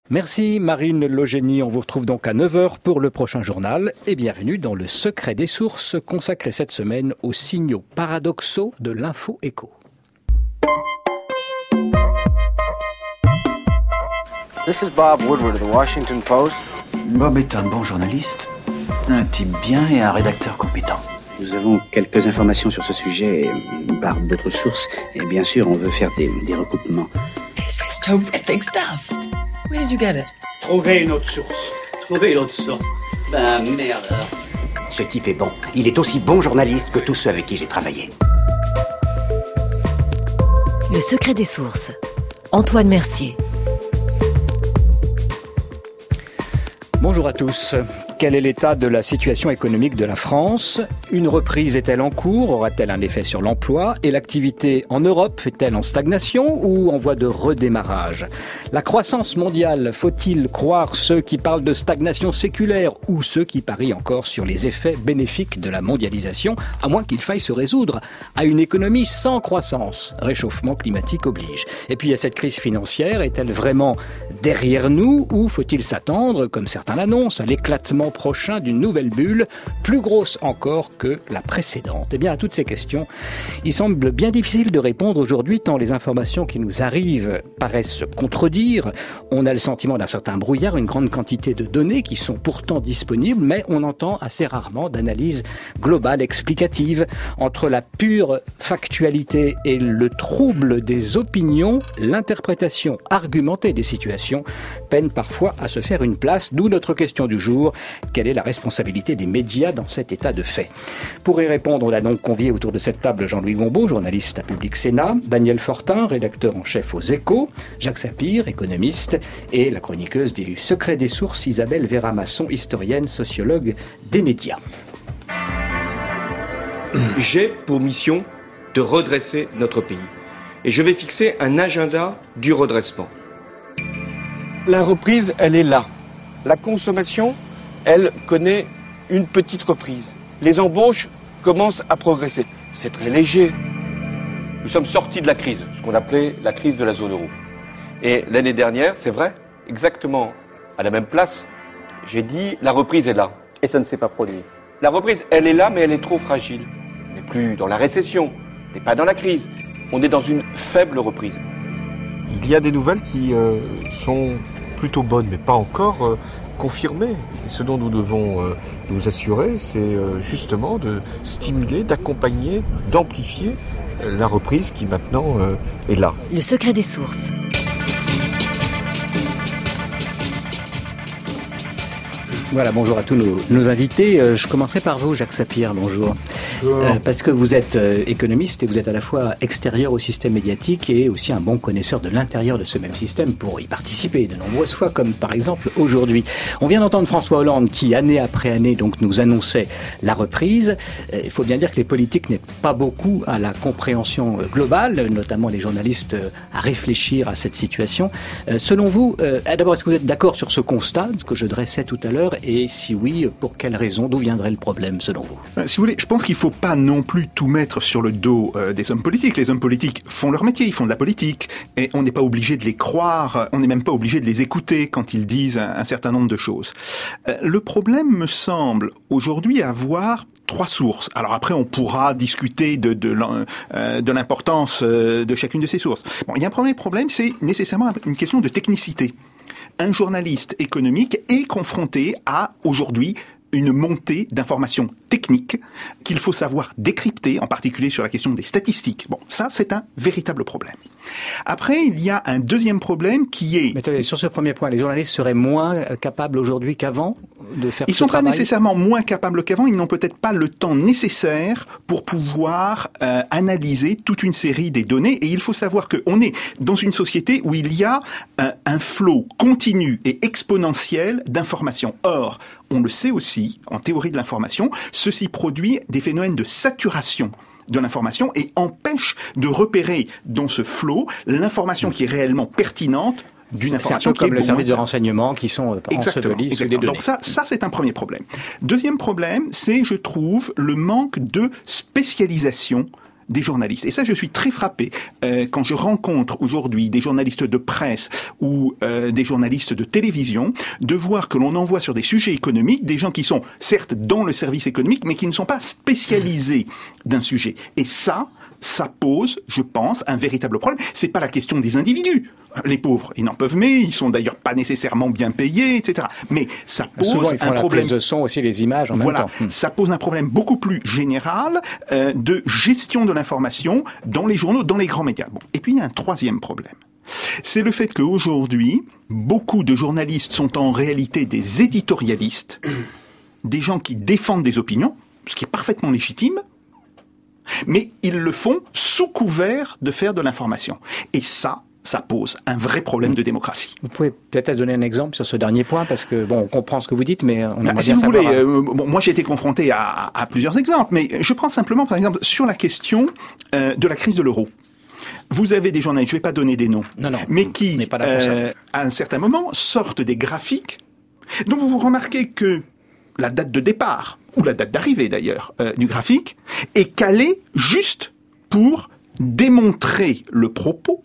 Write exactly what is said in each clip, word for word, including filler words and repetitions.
Merci Marine Logénie, on vous retrouve donc à neuf heures pour le prochain journal et bienvenue dans le secret des sources consacré cette semaine aux signaux paradoxaux de l'info écho. This is Bob Woodward of the Washington Post. Bob est un bon journaliste, un type bien et un rédacteur compétent. Nous avons quelques informations sur ce sujet par d'autres sources et bien sûr on veut faire des, des recoupements. This is terrific stuff. Where did you get it? Trouvez une autre source. Trouvez une autre source. Ben merde. Ce type est bon. Il est aussi bon journaliste que tous ceux avec qui j'ai travaillé. Le secret des sources. Antoine Mercier. Bonjour à tous. Quel est l'état de la situation économique de la France ? Une reprise est-elle en cours ? Aura-t-elle un effet sur l'emploi ? Et l'activité en Europe est-elle en stagnation ou en voie de redémarrage ? La croissance mondiale, faut-il croire ceux qui parlent de stagnation séculaire ou ceux qui parient encore sur les effets bénéfiques de la mondialisation, à moins qu'il faille se résoudre à une économie sans croissance ? Réchauffement climatique oblige. Et puis il y a cette crise financière, est-elle vraiment derrière nous ou faut-il s'attendre, comme certains l'annoncent, à l'éclatement prochain d'une nouvelle bulle, plus grosse encore que la précédente? Eh bien, à toutes ces questions, il semble bien difficile de répondre aujourd'hui tant les informations qui nous arrivent paraissent se contredire. On a le sentiment d'un certain brouillard, une grande quantité de données qui sont pourtant disponibles, mais on entend assez rarement d'analyse globale, explicative. Entre la pure factualité et le trouble des opinions, l'interprétation argumentée des situations peine parfois à se faire une place, d'où notre question du jour. Quelle est la responsabilité des médias dans cet état de fait ? Pour y répondre, on a donc convié autour de cette table Jean-Louis Gombault, journaliste à Public Sénat, Daniel Fortin, rédacteur en chef aux Échos, Jacques Sapir, économiste, et la chroniqueuse du Secret des sources, Isabelle Vera-Masson, historienne, sociologue des médias. J'ai pour mission de redresser notre pays. Et je vais fixer un agenda du redressement. La reprise, elle est là. La consommation, elle connaît une petite reprise. Les embauches commencent à progresser. C'est très léger. Nous sommes sortis de la crise, ce qu'on appelait la crise de la zone euro. Et l'année dernière, c'est vrai, exactement à la même place, j'ai dit la reprise est là. Et ça ne s'est pas produit. La reprise, elle est là, mais elle est trop fragile. On n'est plus dans la récession, on n'est pas dans la crise. On est dans une faible reprise. Il y a des nouvelles qui euh, sont plutôt bonnes, mais pas encore euh, confirmées. Et ce dont nous devons euh, nous assurer, c'est euh, justement de stimuler, d'accompagner, d'amplifier euh, la reprise qui maintenant euh, est là. Le secret des sources. Voilà, bonjour à tous nos, nos invités. Euh, je commencerai par vous, Jacques Sapir, bonjour. bonjour. Euh, parce que vous êtes euh, économiste et vous êtes à la fois extérieur au système médiatique et aussi un bon connaisseur de l'intérieur de ce même système pour y participer de nombreuses fois, comme par exemple aujourd'hui. On vient d'entendre François Hollande qui, année après année, donc, nous annonçait la reprise. Euh, il faut bien dire que les politiques n'aident pas beaucoup à la compréhension euh, globale, notamment les journalistes, euh, à réfléchir à cette situation. Euh, selon vous, euh, d'abord, est-ce que vous êtes d'accord sur ce constat, ce que je dressais tout à l'heure? Et si oui, pour quelles raisons? D'où viendrait le problème, selon vous? Si vous voulez, je pense qu'il ne faut pas non plus tout mettre sur le dos euh, des hommes politiques. Les hommes politiques font leur métier, ils font de la politique. Et on n'est pas obligé de les croire, on n'est même pas obligé de les écouter quand ils disent un, un certain nombre de choses. Euh, le problème me semble aujourd'hui avoir trois sources. Alors après, on pourra discuter de, de, euh, de l'importance euh, de chacune de ces sources. Bon, il y a un premier problème, c'est nécessairement une question de technicité. Un journaliste économique est confronté à, aujourd'hui, une montée d'informations techniques qu'il faut savoir décrypter, en particulier sur la question des statistiques. Bon, ça, c'est un véritable problème. Après, il y a un deuxième problème qui est... Mais attendez, sur ce premier point, les journalistes seraient moins capables aujourd'hui qu'avant de faire Ils ce sont travail? pas nécessairement moins capables qu'avant, ils n'ont peut-être pas le temps nécessaire pour pouvoir euh, analyser toute une série des données. Et il faut savoir qu'on est dans une société où il y a un, un flot continu et exponentiel d'informations. Or, on le sait aussi, en théorie de l'information, ceci produit des phénomènes de saturation de l'information et empêche de repérer dans ce flot l'information qui est réellement pertinente d'une information qui est comme le service moins... de renseignement qui sont ensevelis sous des données. Donc ça, ça c'est un premier problème. Deuxième problème, c'est, je trouve, le manque de spécialisation des journalistes. Et ça, je suis très frappé euh, quand je rencontre aujourd'hui des journalistes de presse ou euh, des journalistes de télévision, de voir que l'on envoie sur des sujets économiques des gens qui sont certes dans le service économique, mais qui ne sont pas spécialisés d'un sujet. Et ça, ça pose, je pense, un véritable problème. C'est pas la question des individus. Les pauvres, ils n'en peuvent mais, ils sont d'ailleurs pas nécessairement bien payés, et cetera. Mais ça pose Souvent, ils font un la problème. prise de son aussi, les images en voilà, même temps. Hum. Ça pose un problème beaucoup plus général euh, de gestion de l'information dans les journaux, dans les grands médias. Bon. Et puis il y a un troisième problème. C'est le fait qu'aujourd'hui, beaucoup de journalistes sont en réalité des éditorialistes, des gens qui défendent des opinions, ce qui est parfaitement légitime, mais ils le font sous couvert de faire de l'information. Et ça, ça pose un vrai problème de démocratie. Vous pouvez peut-être donner un exemple sur ce dernier point, parce que, bon, on comprend ce que vous dites, mais on aimerait bah, si bien vous savoir... voulez, euh, bon, moi j'ai été confronté à, à plusieurs exemples, mais je prends simplement, par exemple, sur la question euh, de la crise de l'euro. Vous avez des journalistes, je ne vais pas donner des noms, non, non, mais qui, pas là pour ça. euh, à un certain moment, sortent des graphiques dont vous remarquez que la date de départ, ou la date d'arrivée d'ailleurs, euh, du graphique, est calée juste pour démontrer le propos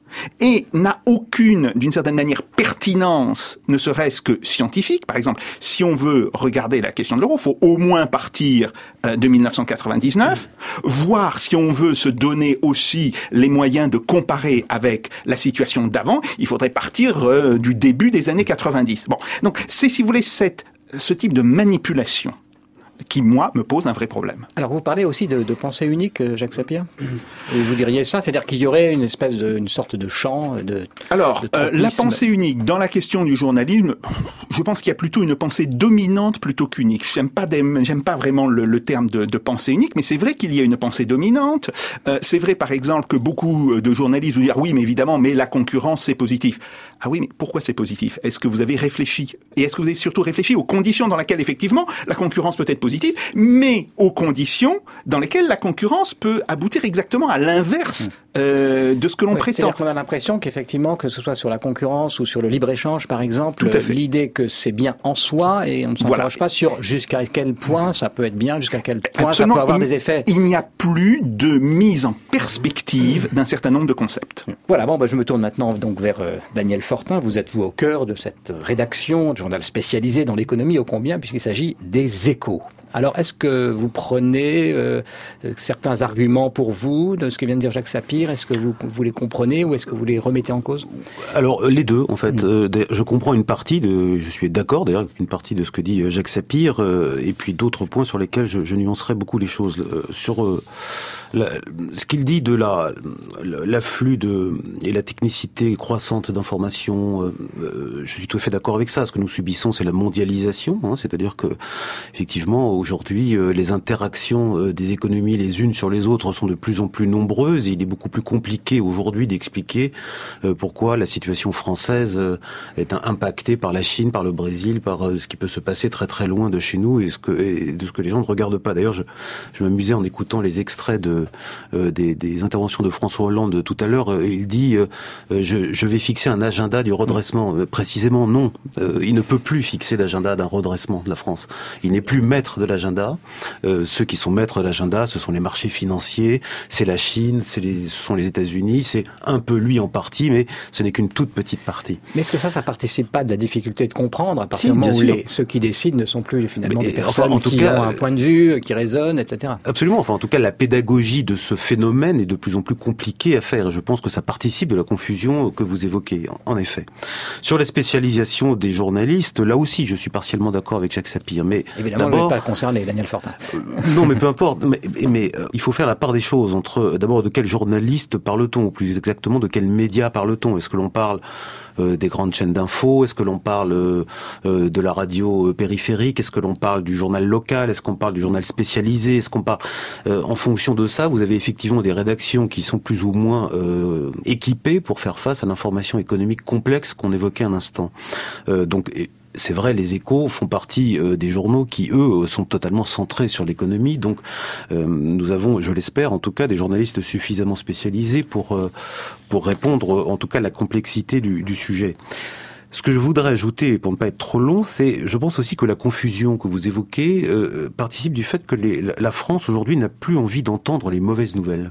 et n'a aucune, d'une certaine manière, pertinence, ne serait-ce que scientifique. Par exemple, si on veut regarder la question de l'euro, il faut au moins partir euh, de dix-neuf cent quatre-vingt-dix-neuf, voir si on veut se donner aussi les moyens de comparer avec la situation d'avant, il faudrait partir euh, du début des années quatre-vingt-dix. Bon, donc c'est, si vous voulez, cette, ce type de manipulation qui, moi, me pose un vrai problème. Alors, vous parlez aussi de, de pensée unique, Jacques Sapir. Et vous diriez ça, c'est-à-dire qu'il y aurait une espèce de, une sorte de champ de. Alors, de euh, la pensée unique dans la question du journalisme, je pense qu'il y a plutôt une pensée dominante plutôt qu'unique. J'aime pas, des, j'aime pas vraiment le, le terme de, de pensée unique, mais c'est vrai qu'il y a une pensée dominante. Euh, c'est vrai, par exemple, que beaucoup de journalistes vont dire oui, mais évidemment, mais la concurrence c'est positif. Ah oui, mais pourquoi c'est positif? Est-ce que vous avez réfléchi? Et est-ce que vous avez surtout réfléchi aux conditions dans lesquelles effectivement la concurrence peut être positive, mais aux conditions dans lesquelles la concurrence peut aboutir exactement à l'inverse euh, de ce que l'on ouais, prétend. C'est-à-dire qu'on a l'impression qu'effectivement, que ce soit sur la concurrence ou sur le libre-échange, par exemple, l'idée que c'est bien en soi et on ne s'interroge voilà. pas sur jusqu'à quel point ça peut être bien, jusqu'à quel point Absolument. ça peut avoir il, des effets. Il n'y a plus de mise en perspective d'un certain nombre de concepts. Voilà, bon, bah, je me tourne maintenant donc vers euh, Daniel Fortin. Vous êtes, vous, au cœur de cette rédaction de journal spécialisé dans l'économie, ô combien, puisqu'il s'agit des Échos. Alors, est-ce que vous prenez euh, certains arguments pour vous de ce que vient de dire Jacques Sapir? Est-ce que vous, vous les comprenez ou est-ce que vous les remettez en cause? Alors, les deux, en fait. Mmh. Euh, je comprends une partie de, je suis d'accord d'ailleurs avec une partie de ce que dit Jacques Sapir, euh, et puis d'autres points sur lesquels je, je nuancerai beaucoup les choses. Euh, sur euh, la, ce qu'il dit de la, l'afflux de et la technicité croissante d'informations, euh, euh, je suis tout à fait d'accord avec ça. Ce que nous subissons, c'est la mondialisation, hein, c'est-à-dire que effectivement aujourd'hui, euh, les interactions euh, des économies les unes sur les autres sont de plus en plus nombreuses et il est beaucoup plus compliqué aujourd'hui d'expliquer euh, pourquoi la situation française euh, est impactée par la Chine, par le Brésil, par euh, ce qui peut se passer très très loin de chez nous et, ce que, et de ce que les gens ne regardent pas. D'ailleurs, je, je m'amusais en écoutant les extraits de, euh, des, des interventions de François Hollande tout à l'heure. Euh, il dit euh, je, je vais fixer un agenda du redressement. Euh, précisément, non. Euh, il ne peut plus fixer l'agenda d'un redressement de la France. Il n'est plus maître de l'agenda. Euh, ceux qui sont maîtres de l'agenda, ce sont les marchés financiers, c'est la Chine, c'est les, ce sont les États-Unis, c'est un peu lui en partie, mais ce n'est qu'une toute petite partie. Mais est-ce que ça, ça participe pas de la difficulté de comprendre à partir si, du moment où les, ceux qui décident ne sont plus finalement mais, des personnes enfin, en tout qui cas, ont un point de vue, qui raisonnent, et cetera. Absolument. Enfin, en tout cas, la pédagogie de ce phénomène est de plus en plus compliquée à faire. Je pense que ça participe de la confusion que vous évoquez, en effet. Sur la spécialisation des journalistes, là aussi, je suis partiellement d'accord avec Jacques Sapir. Mais évidemment, vous n'êtes pas concerné, Daniel Fortin. Euh, non, mais peu importe. Mais, mais euh, il faut faire la part des choses entre, d'abord, de quel journaliste parle-t-on, ou plus exactement, de quel média parle-t-on? Est-ce que l'on parle euh, des grandes chaînes d'infos? Est-ce que l'on parle euh, de la radio périphérique? Est-ce que l'on parle du journal local? Est-ce qu'on parle du journal spécialisé? Est-ce qu'on parle euh, en fonction de ça, vous avez effectivement des rédactions qui sont plus ou moins euh, équipées pour faire face à l'information économique complexe qu'on évoquait à l'instant. Euh, donc et, c'est vrai, les Échos font partie euh, des journaux qui, eux, sont totalement centrés sur l'économie. Donc, euh, nous avons, je l'espère, en tout cas, des journalistes suffisamment spécialisés pour euh, pour répondre, en tout cas, à la complexité du, du sujet. Ce que je voudrais ajouter, pour ne pas être trop long, c'est, je pense aussi que la confusion que vous évoquez euh, participe du fait que les, la France aujourd'hui n'a plus envie d'entendre les mauvaises nouvelles.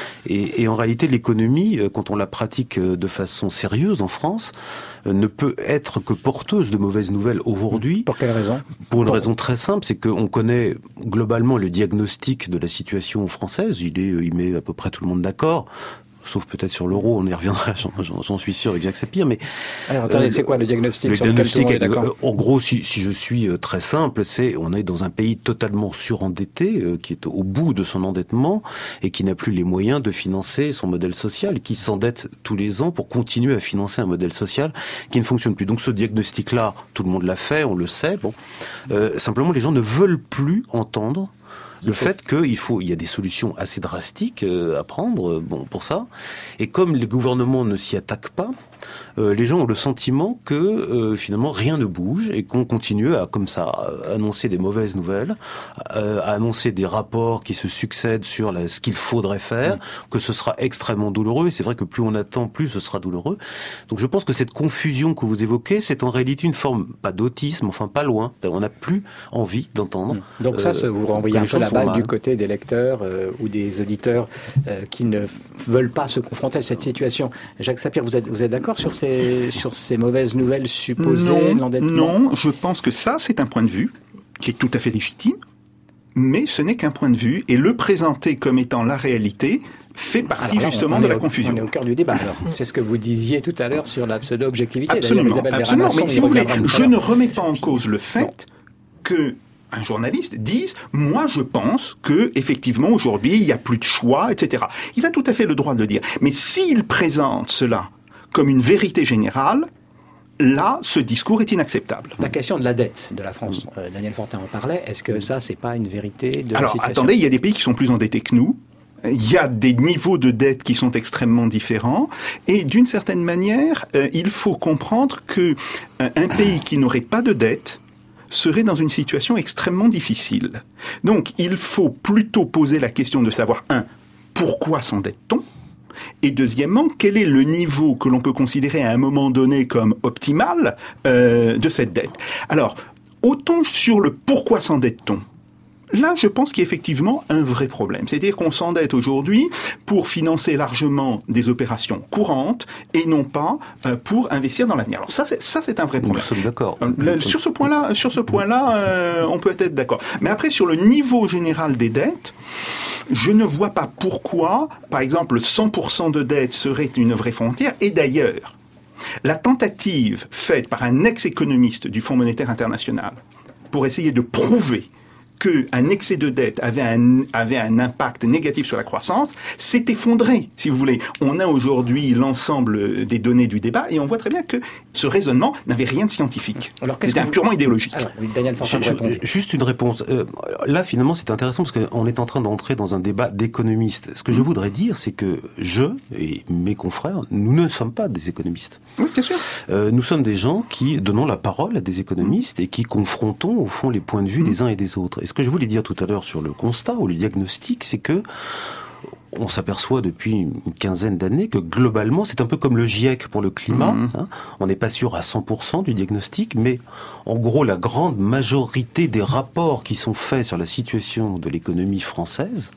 Et, et en réalité, l'économie, quand on la pratique de façon sérieuse en France, ne peut être que porteuse de mauvaises nouvelles aujourd'hui. Pour quelle raison ? Pour une raison très simple, c'est qu'on connaît globalement le diagnostic de la situation française. Il est, il met à peu près tout le monde d'accord. Sauf peut-être sur l'euro, on y reviendra, j'en, j'en suis sûr, avec Jacques Sapir, mais... Alors, attendez, euh, c'est quoi le diagnostic Le sur diagnostic, est, euh, en gros, si, si je suis euh, très simple, c'est on est dans un pays totalement surendetté, euh, qui est au bout de son endettement, et qui n'a plus les moyens de financer son modèle social, qui s'endette tous les ans pour continuer à financer un modèle social qui ne fonctionne plus. Donc ce diagnostic-là, tout le monde l'a fait, on le sait, bon. Euh, simplement, les gens ne veulent plus entendre le fait qu'il faut, il y a des solutions assez drastiques euh, à prendre, bon, pour ça. Et comme les gouvernements ne s'y attaquent pas, euh, les gens ont le sentiment que euh, finalement rien ne bouge et qu'on continue à, comme ça, à annoncer des mauvaises nouvelles, à, à annoncer des rapports qui se succèdent sur la, ce qu'il faudrait faire, mmh. que ce sera extrêmement douloureux. Et c'est vrai que plus on attend, plus ce sera douloureux. Donc je pense que cette confusion que vous évoquez, c'est en réalité une forme, pas d'autisme, enfin pas loin. On n'a plus envie d'entendre. Mmh. Donc ça, euh, vous renvoyez un peu la balle du côté des lecteurs euh, ou des auditeurs euh, qui ne veulent pas se confronter à cette situation. Jacques Sapir, vous êtes, vous êtes d'accord sur ces, sur ces mauvaises nouvelles supposées non, de l'endettement ? Non, je pense que ça, c'est un point de vue qui est tout à fait légitime, mais ce n'est qu'un point de vue, et le présenter comme étant la réalité fait partie là, justement de la au, confusion. On est au cœur du débat, alors. C'est ce que vous disiez tout à l'heure sur la pseudo-objectivité. Absolument, absolument. Mais si vous voulez, je ne remets pas en cause le fait que un journaliste dise « Moi, je pense que effectivement aujourd'hui, il n'y a plus de choix, et cetera » Il a tout à fait le droit de le dire. Mais s'il présente cela comme une vérité générale, là, ce discours est inacceptable. La question de la dette de la France, euh, Daniel Fortin en parlait, est-ce que ça, c'est pas une vérité de Alors, la situation ? attendez, il y a des pays qui sont plus endettés que nous. Il y a des niveaux de dette qui sont extrêmement différents. Et d'une certaine manière, euh, il faut comprendre que euh, un pays qui n'aurait pas de dette serait dans une situation extrêmement difficile. Donc, il faut plutôt poser la question de savoir, un, pourquoi s'endette-t-on ? Et deuxièmement, quel est le niveau que l'on peut considérer à un moment donné comme optimal euh, de cette dette ? Alors, autant sur le pourquoi s'endette-t-on ? Là, je pense qu'il y a effectivement un vrai problème. C'est-à-dire qu'on s'endette aujourd'hui pour financer largement des opérations courantes et non pas euh, pour investir dans l'avenir. Alors ça, c'est, ça, c'est un vrai problème. Nous sommes d'accord. Euh, sur ce point-là, sur ce point-là, euh, on peut être d'accord. Mais après, sur le niveau général des dettes, je ne vois pas pourquoi, par exemple, cent pour cent de dette serait une vraie frontière. Et d'ailleurs, la tentative faite par un ex-économiste du Fonds monétaire international pour essayer de prouver qu'un excès de dette avait un, avait un impact négatif sur la croissance, s'est effondré, si vous voulez. On a aujourd'hui l'ensemble des données du débat et on voit très bien que ce raisonnement n'avait rien de scientifique. C'était un purement idéologique. Alors, Daniel Fortin, je, je, juste une réponse. Euh, là, finalement, c'est intéressant parce qu'on est en train d'entrer dans un débat d'économistes. Ce que je voudrais dire, c'est que je et mes confrères, nous ne sommes pas des économistes. Oui, bien sûr. Euh, nous sommes des gens qui donnons la parole à des économistes et qui confrontons, au fond, les points de vue des uns et des autres. Et ce que je voulais dire tout à l'heure sur le constat ou le diagnostic, c'est que on s'aperçoit depuis une quinzaine d'années que globalement, c'est un peu comme le GIEC pour le climat. Mmh. Hein. On n'est pas sûr à cent pour cent du diagnostic, mais en gros, la grande majorité des rapports qui sont faits sur la situation de l'économie française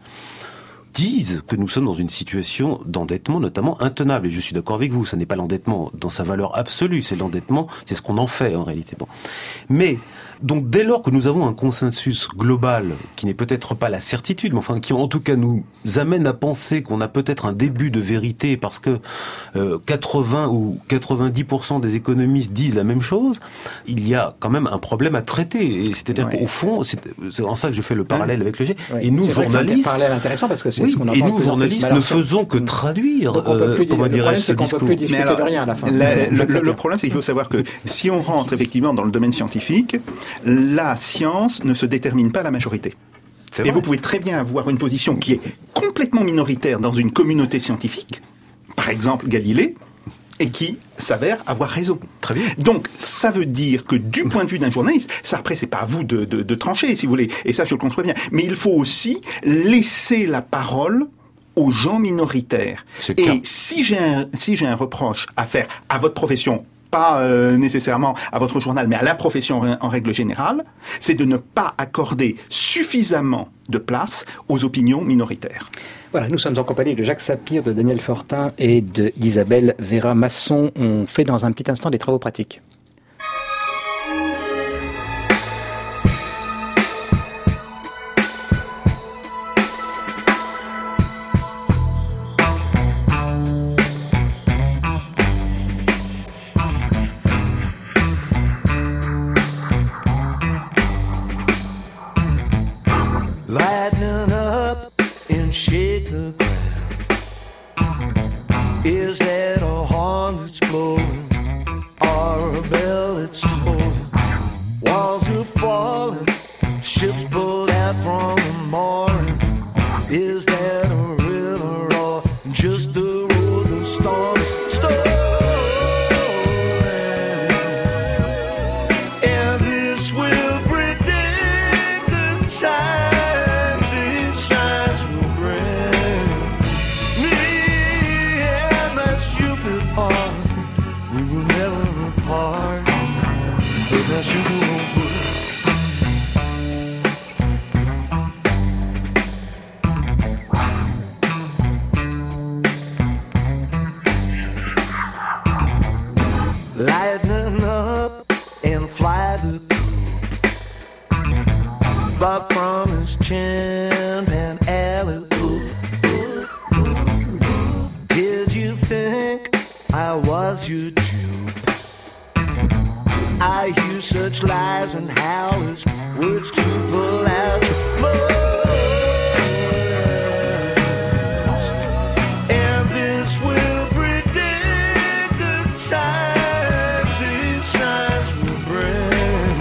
disent que nous sommes dans une situation d'endettement notamment intenable. Et je suis d'accord avec vous, ça n'est pas l'endettement dans sa valeur absolue, c'est l'endettement, c'est ce qu'on en fait en réalité. Bon. Mais donc dès lors que nous avons un consensus global, qui n'est peut-être pas la certitude, mais enfin qui en tout cas nous amène à penser qu'on a peut-être un début de vérité parce que euh, quatre-vingts ou quatre-vingt-dix pour cent des économistes disent la même chose, il y a quand même un problème à traiter. Et c'est-à-dire ouais. qu'au fond, c'est, c'est en ça que je fais le parallèle ouais. avec le G. Ouais. Et nous, c'est journalistes... C'est un parallèle intéressant parce que c'est oui, ce qu'on entend et nous, journalistes, alors, ne faisons que traduire, donc on peut plus, euh, comment dirais-je, ce discours. On peut plus discuter alors, de rien à la fin. La, le, le, le problème, c'est qu'il faut savoir que si on rentre effectivement dans le domaine scientifique, la science ne se détermine pas à la majorité. C'est et vrai. Vous pouvez très bien avoir une position qui est complètement minoritaire dans une communauté scientifique, par exemple Galilée, et qui s'avère avoir raison. Très bien. Donc, ça veut dire que du point de vue d'un journaliste, ça après, c'est pas à vous de, de, de trancher, si vous voulez, et ça, je le conçois bien, mais il faut aussi laisser la parole aux gens minoritaires. Et si j'ai un, si j'ai un reproche à faire à votre profession, pas euh, nécessairement à votre journal, mais à la profession en, en règle générale, c'est de ne pas accorder suffisamment de place aux opinions minoritaires. Voilà, nous sommes en compagnie de Jacques Sapir, de Daniel Fortin et d'Isabelle Vera-Masson. On fait dans un petit instant des travaux pratiques. Lightning up and shake the ground. Is that a horn that's blowing or a bell that's tolling? Walls are falling, ships pulled out from the mooring. Is that a river or just the road the storm is stolen? And this will predict the times these signs will bring. Me and my stupid heart, we will never part. But my sugar won't work. Lightning up and fly the coop far from his chin and alley oop. Did you think I was your dupe? I use such lies and howlers, words to pull out your clothes. And this will predict the times these signs will bring.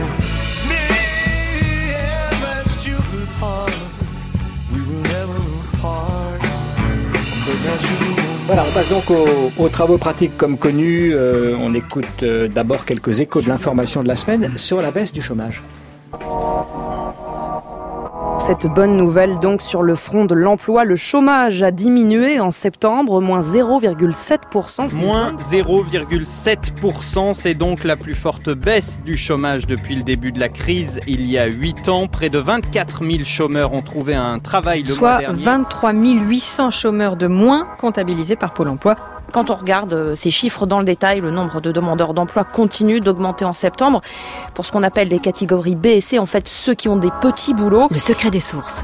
Me and my stupid heart, we will never part. But now you Voilà, on passe donc aux, aux travaux pratiques comme connu. Euh, on écoute euh, d'abord quelques échos de l'information de la semaine sur la baisse du chômage. Cette bonne nouvelle donc sur le front de l'emploi, le chômage a diminué en septembre, moins zéro virgule sept pour cent. Moins zéro virgule sept pour cent, c'est donc la plus forte baisse du chômage depuis le début de la crise il y a huit ans. Près de vingt-quatre mille chômeurs ont trouvé un travail le mois dernier. Soit vingt-trois mille huit cents chômeurs de moins comptabilisés par Pôle emploi. Quand on regarde ces chiffres dans le détail, le nombre de demandeurs d'emploi continue d'augmenter en septembre. Pour ce qu'on appelle les catégories B et C, en fait ceux qui ont des petits boulots. Le secret des sources.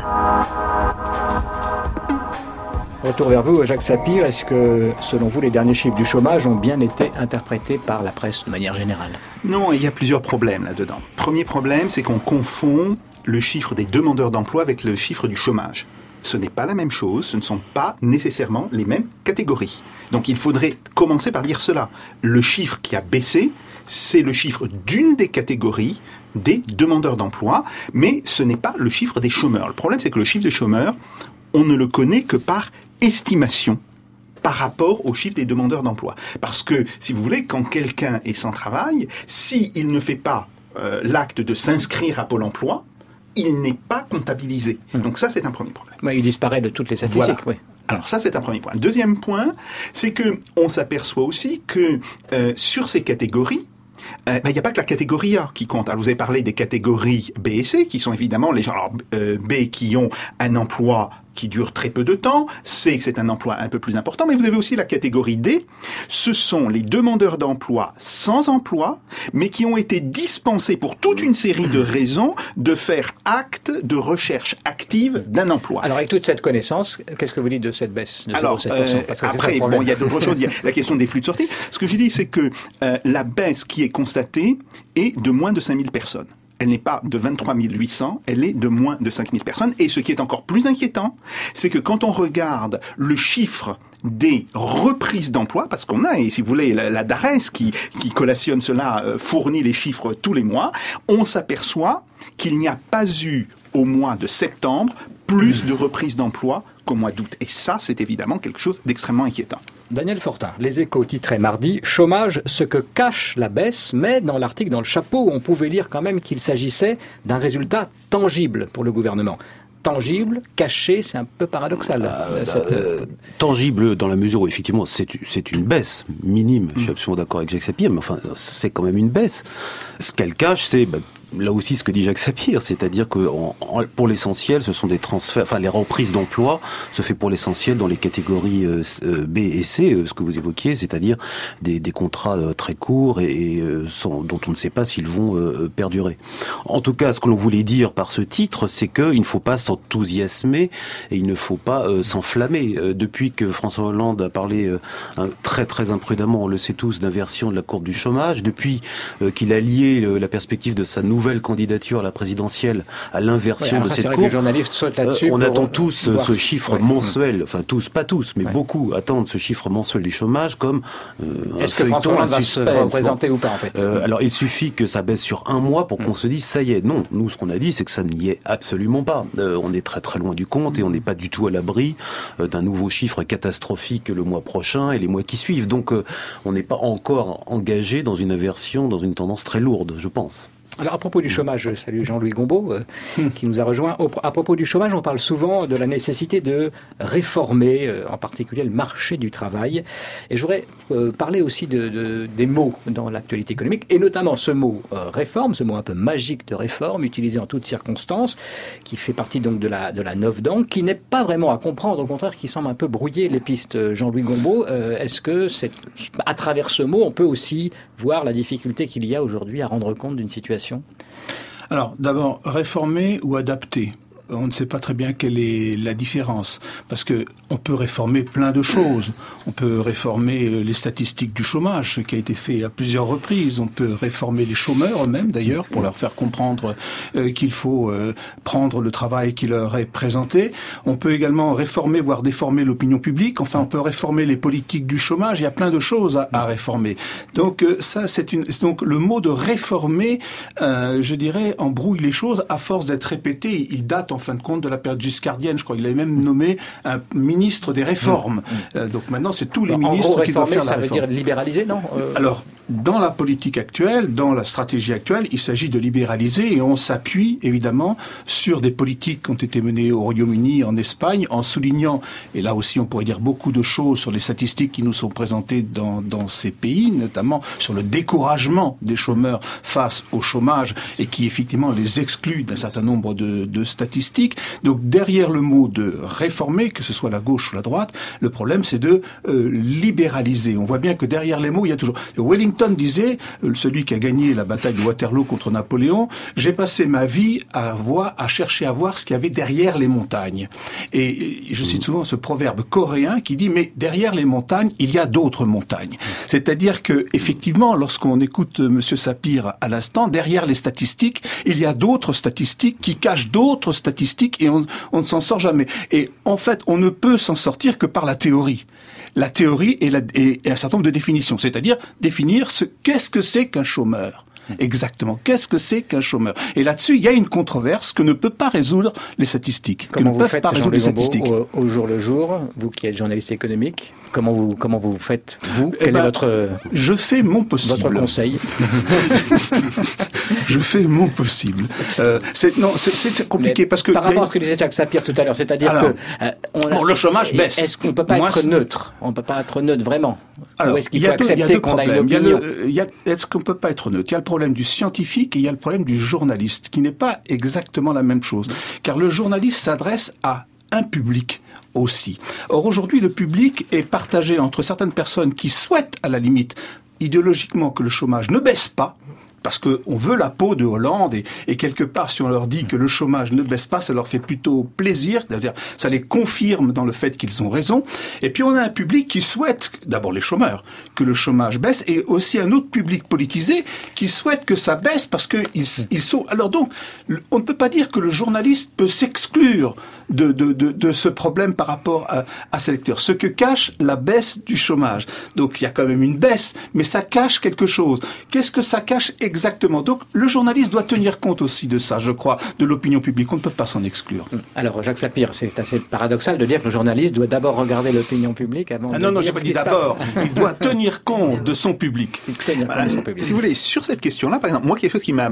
Retour vers vous, Jacques Sapir. Est-ce que, selon vous, les derniers chiffres du chômage ont bien été interprétés par la presse de manière générale? Non, il y a plusieurs problèmes là-dedans. Premier problème, c'est qu'on confond le chiffre des demandeurs d'emploi avec le chiffre du chômage. Ce n'est pas la même chose, ce ne sont pas nécessairement les mêmes catégories. Donc il faudrait commencer par dire cela. Le chiffre qui a baissé, c'est le chiffre d'une des catégories des demandeurs d'emploi, mais ce n'est pas le chiffre des chômeurs. Le problème, c'est que le chiffre des chômeurs, on ne le connaît que par estimation par rapport au chiffre des demandeurs d'emploi. Parce que, si vous voulez, quand quelqu'un est sans travail, s'il ne fait pas euh, l'acte de s'inscrire à Pôle emploi, il n'est pas comptabilisé. Donc ça, c'est un premier problème. Ouais, il disparaît de toutes les statistiques. Voilà. Oui. Alors ça, c'est un premier point. Deuxième point, c'est que on s'aperçoit aussi que euh, sur ces catégories, il euh, n'y ben, a pas que la catégorie A qui compte. Alors, vous avez parlé des catégories B et C, qui sont évidemment les gens alors, euh, B qui ont un emploi qui dure très peu de temps, C, c'est un emploi un peu plus important, mais vous avez aussi la catégorie D, ce sont les demandeurs d'emploi sans emploi, mais qui ont été dispensés pour toute une série de raisons de faire acte de recherche active d'un emploi. Alors avec toute cette connaissance, qu'est-ce que vous dites de cette baisse de Alors, zéro virgule sept pour cent? euh, Parce que après, c'est ça, bon, il y a d'autres choses, il y a la question des flux de sortie. Ce que j'ai dit, c'est que euh, la baisse qui est constatée est de moins de cinq mille personnes. Elle n'est pas de vingt-trois mille huit cents, elle est de moins de cinq mille personnes. Et ce qui est encore plus inquiétant, c'est que quand on regarde le chiffre des reprises d'emploi, parce qu'on a, et si vous voulez, la, la DARES qui, qui collationne cela, euh, fournit les chiffres tous les mois, on s'aperçoit qu'il n'y a pas eu, au mois de septembre, plus de reprises d'emploi qu'au mois d'août. Et ça, c'est évidemment quelque chose d'extrêmement inquiétant. Daniel Fortin, Les Échos titrait mardi « Chômage, ce que cache la baisse », mais dans l'article, dans le chapeau, on pouvait lire quand même qu'il s'agissait d'un résultat tangible pour le gouvernement. tangible, caché, c'est un peu paradoxal. Euh, euh, cette... euh, tangible dans la mesure où effectivement c'est, c'est une baisse minime, je suis absolument d'accord avec Jacques Sapir, mais enfin c'est quand même une baisse. Ce qu'elle cache, c'est... Bah, là aussi ce que dit Jacques Sapir, c'est-à-dire que en, en, pour l'essentiel, ce sont des transferts, enfin les reprises d'emploi se fait pour l'essentiel dans les catégories euh, B et C, euh, ce que vous évoquiez, c'est-à-dire des, des contrats euh, très courts et, et euh, sans, dont on ne sait pas s'ils vont euh, perdurer. En tout cas, ce que l'on voulait dire par ce titre, c'est qu'il ne faut pas s'enthousiasmer et il ne faut pas euh, s'enflammer. Euh, depuis que François Hollande a parlé euh, un, très très imprudemment, on le sait tous, d'inversion de la courbe du chômage, depuis euh, qu'il a lié le, la perspective de sa nouvelle nouvelle candidature à la présidentielle à l'inversion ouais, de cette courbe. Les journalistes sautent là-dessus. Euh, on attend tous voir... ce chiffre ouais. mensuel, enfin tous, pas tous, mais ouais. beaucoup attendent ce chiffre mensuel du chômage comme euh, Est-ce un que feuilleton, un suspense. Va se représenter ou pas en fait euh, Alors il suffit que ça baisse sur un mois pour qu'on mmh. se dise ça y est. Non, nous ce qu'on a dit c'est que ça n'y est absolument pas. Euh, on est très très loin du compte et on n'est pas du tout à l'abri euh, d'un nouveau chiffre catastrophique le mois prochain et les mois qui suivent. Donc euh, on n'est pas encore engagé dans une inversion, dans une tendance très lourde, je pense. Alors à propos du chômage, je salue Jean-Louis Gombaud euh, qui nous a rejoint. Au, à propos du chômage, on parle souvent de la nécessité de réformer, euh, en particulier le marché du travail. Et je voudrais euh, parler aussi de, de, des mots dans l'actualité économique, et notamment ce mot euh, réforme, ce mot un peu magique de réforme, utilisé en toutes circonstances, qui fait partie donc de la, de la Novdan, qui n'est pas vraiment à comprendre, au contraire, qui semble un peu brouiller les pistes. Jean-Louis Gombaud, euh, est-ce que c'est, à travers ce mot, on peut aussi voir la difficulté qu'il y a aujourd'hui à rendre compte d'une situation ? Alors, d'abord, réformer ou adapter ? On ne sait pas très bien quelle est la différence, parce que on peut réformer plein de choses. On peut réformer les statistiques du chômage, ce qui a été fait à plusieurs reprises. On peut réformer les chômeurs eux-mêmes, d'ailleurs, pour leur faire comprendre euh, qu'il faut euh, prendre le travail qui leur est présenté. On peut également réformer, voire déformer l'opinion publique. Enfin, on peut réformer les politiques du chômage. Il y a plein de choses à, à réformer. Donc euh, ça, c'est une. Donc le mot de réformer, euh, je dirais, embrouille les choses à force d'être répété. Il date en fin de compte de la période giscardienne, je crois qu'il avait même nommé un ministre des réformes. Mmh. Euh, donc maintenant, c'est tous les Alors, ministres en gros, qui doivent faire la réforme. Ça veut dire libéraliser, non euh... Alors, dans la politique actuelle, dans la stratégie actuelle, il s'agit de libéraliser et on s'appuie évidemment sur des politiques qui ont été menées au Royaume-Uni, en Espagne, en soulignant, et là aussi on pourrait dire beaucoup de choses sur les statistiques qui nous sont présentées dans, dans ces pays, notamment sur le découragement des chômeurs face au chômage et qui effectivement les exclut d'un certain nombre de, de statistiques. Donc derrière le mot de réformer, que ce soit la gauche ou la droite, le problème c'est de euh, libéraliser. On voit bien que derrière les mots, il y a toujours... Wellington disait, celui qui a gagné la bataille de Waterloo contre Napoléon, j'ai passé ma vie à voir, à chercher à voir ce qu'il y avait derrière les montagnes. Et je cite souvent ce proverbe coréen qui dit, mais derrière les montagnes, il y a d'autres montagnes. C'est-à-dire que, effectivement, lorsqu'on écoute Monsieur Sapir à l'instant, derrière les statistiques, il y a d'autres statistiques qui cachent d'autres statistiques et on, on ne s'en sort jamais. Et en fait, on ne peut s'en sortir que par la théorie. La théorie et, la, et, et un certain nombre de définitions, c'est-à-dire définir ce qu'est-ce que c'est qu'un chômeur. Exactement. Qu'est-ce que c'est qu'un chômeur ? Et là-dessus, il y a une controverse que ne peut pas résoudre les statistiques. Comment que ne vous peuvent faites, pas résoudre les statistiques. Au, au jour le jour, vous qui êtes journaliste économique, comment vous comment vous faites vous eh Quel ben, est votre je fais mon possible. Votre conseil. Je fais mon possible. Euh, c'est non, c'est, c'est compliqué Mais parce que par rapport à ce que disait Jacques Sapir tout à l'heure, c'est-à-dire alors, que euh, on a, bon, le chômage baisse. Est-ce qu'on peut pas Moi, être c'est... neutre ? On peut pas être neutre vraiment. Alors, Ou est-ce qu'il faut accepter qu'on a une opinion ? Il y a le, il y a, est-ce qu'on peut pas être neutre ? Il y a le problème du scientifique et il y a le problème du journaliste, qui n'est pas exactement la même chose. Car le journaliste s'adresse à un public aussi. Or, aujourd'hui, le public est partagé entre certaines personnes qui souhaitent, à la limite, idéologiquement, que le chômage ne baisse pas, parce qu'on veut la peau de Hollande, et, et quelque part, si on leur dit que le chômage ne baisse pas, ça leur fait plutôt plaisir, c'est-à-dire ça les confirme dans le fait qu'ils ont raison. Et puis on a un public qui souhaite, d'abord les chômeurs, que le chômage baisse, et aussi un autre public politisé qui souhaite que ça baisse parce qu'ils ils sont... Alors donc, on ne peut pas dire que le journaliste peut s'exclure de, de, de, de ce problème par rapport à, à ses lecteurs. Ce que cache la baisse du chômage. Donc il y a quand même une baisse, mais ça cache quelque chose. Qu'est-ce que ça cache exactement ? Donc le journaliste doit tenir compte aussi de ça, je crois, de l'opinion publique. On ne peut pas s'en exclure. Alors Jacques Sapir, c'est assez paradoxal de dire que le journaliste doit d'abord regarder l'opinion publique avant ah de non, non, dire j'ai pas ce dit qui d'abord. Il doit tenir compte de son public. Tenir voilà, compte de son public. Si vous voulez, sur cette question-là, par exemple, moi, quelque chose qui m'a